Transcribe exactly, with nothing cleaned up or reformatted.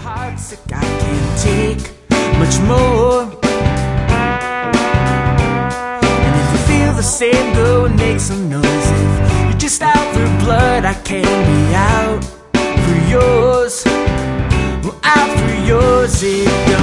heart's sick, I can't take much more. And if you feel the same, go and make some noise. If you're just out for blood, I can be out for yours. Well, out for yours, it